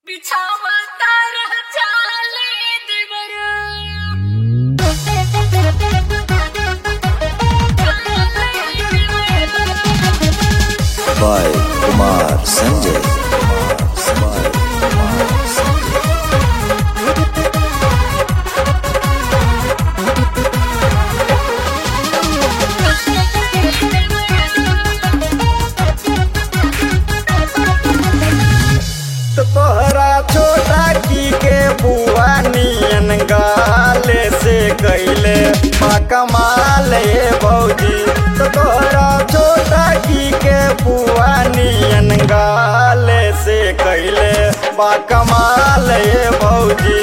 by Kumar Sanjay. तोहरा छोटा की के बुआ नियन गाले से कैले कमाल भौजी। तो तोहरा छोटा की के बुआ नियन गाले से कैले कमाल भौजी।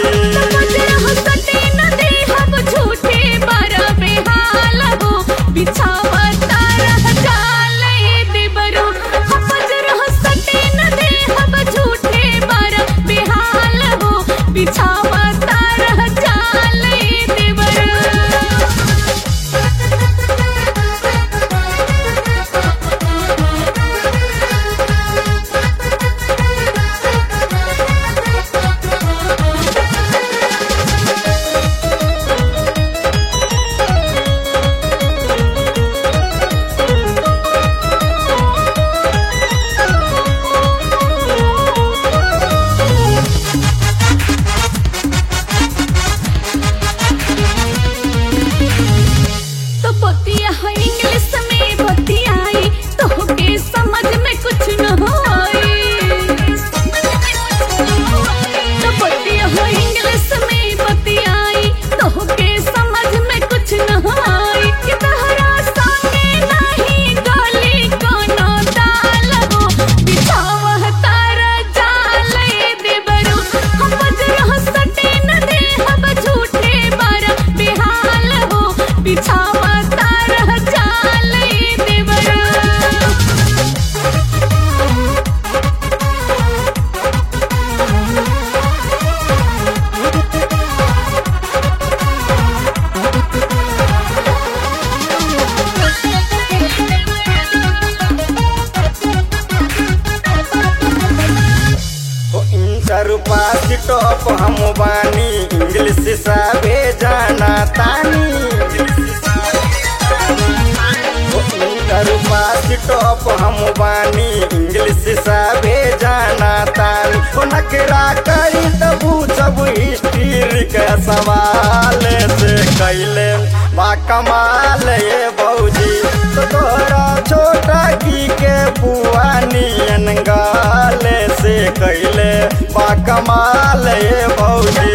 पास टॉप हम बानी इंग्लिश साबे जाना तानी। पास टॉप हम बानी इंग्लिश साबे जाना तानी। नकरा करी तबू सब हिस्ट्री के सवाल से कैले कमाल भौजी। तो तोरा छोटा की के बुआ नियन गाले से कैले कमाल भौजी।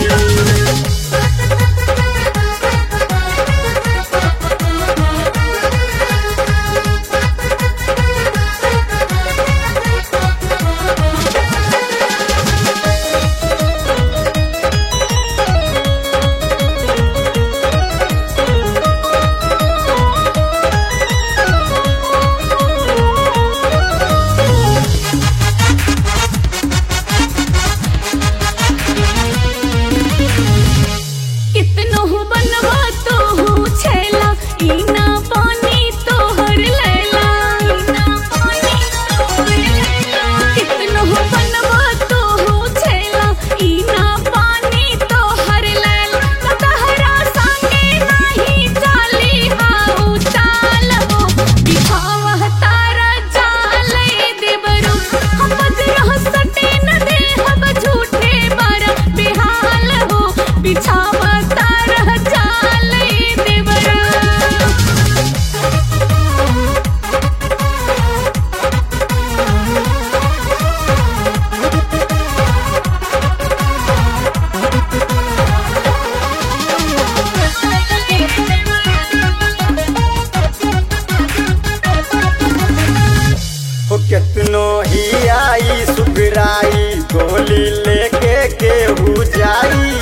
कितनो ही आई सुगराई गोली लेके केहू जाई।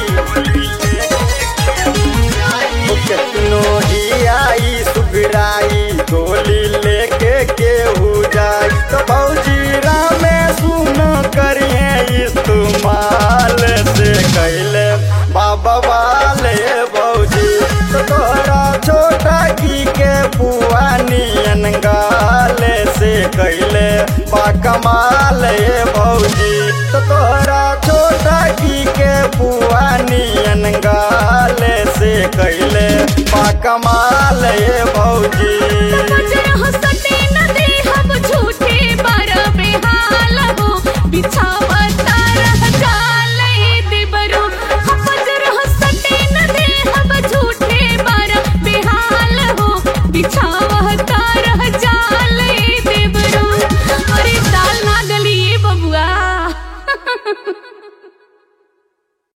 कितनो ही आई सुगराई गोली लेके केहू जाई। तो भौजी रामे सुन करिए इस्तेमाल से कैले बाबा वाले भौजी। तो तोरा छोटा की के बुआ नियन गाले से कैले बा कमाल ये भौजी। तो तोहरा छोटा की के पुआ नियन गाल से कैले बा कमाल ये भौजी।